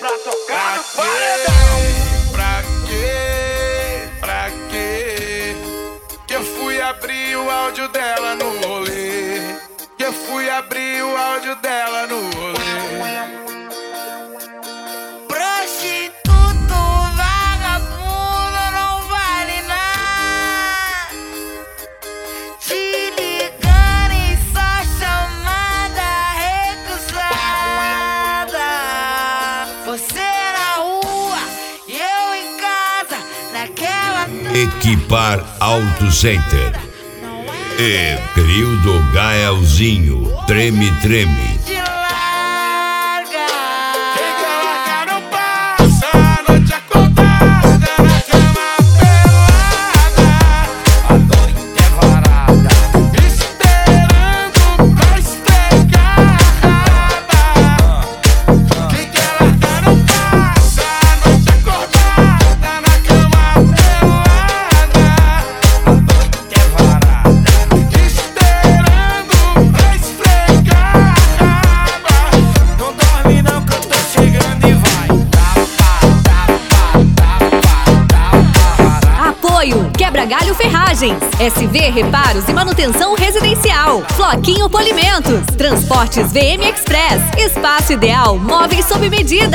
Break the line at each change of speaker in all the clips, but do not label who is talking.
pra tocar no paredão.
Pra quê? Que eu fui abrir o áudio dela no rolê. Que eu fui abrir o áudio dela no rolê.
Prostituto, vagabundo, não vale nada. Te ligando em só chamada recusada. Você na rua e eu em casa, naquela.
Equipar Auto Center e Trio do Gaelzinho, Treme Treme.
Te larga.
Quem quer largar não passa a noite acordada na cama pelada.
A noite é varada.
Esperando pra estregar a raba. Quem quer largar não passa a noite acordada na cama pelada.
A noite é varada.
Esperando pra estregar a raba.
Não dorme não que eu tô chegando e vai. Tapa.
Apoio Quebra Galho Ferragens, SV Reparos e Manutenção Residencial, Floquinho Polimentos, Transportes VM Express, Espaço Ideal Móveis sob medida.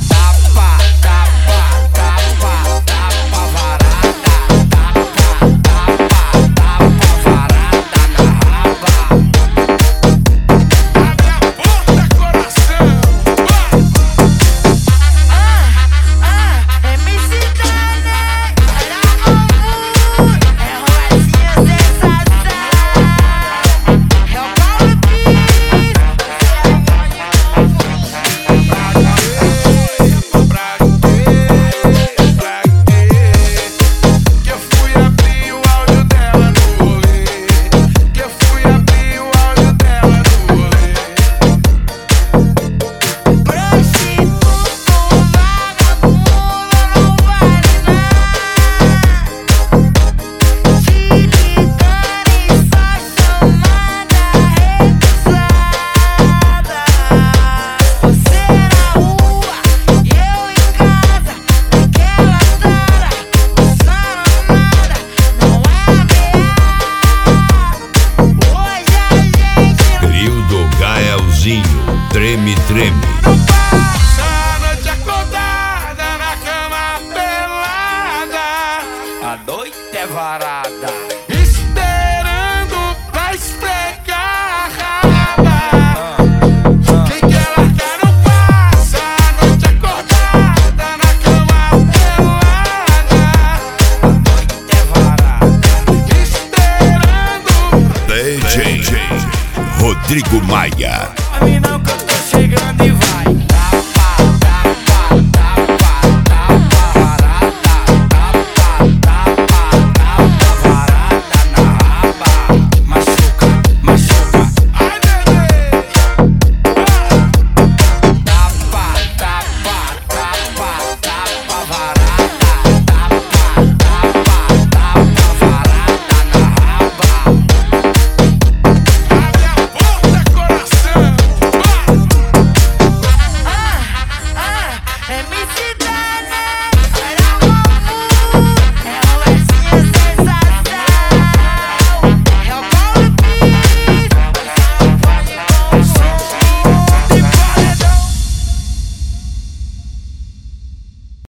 Treme Treme.
Não passa a noite acordada na cama pelada.
A noite é varada.
Esperando pra esfregar a raba. Quem quer largar não passa a noite acordada na cama pelada.
A noite é varada.
Esperando
DJ Rodrigo Maia.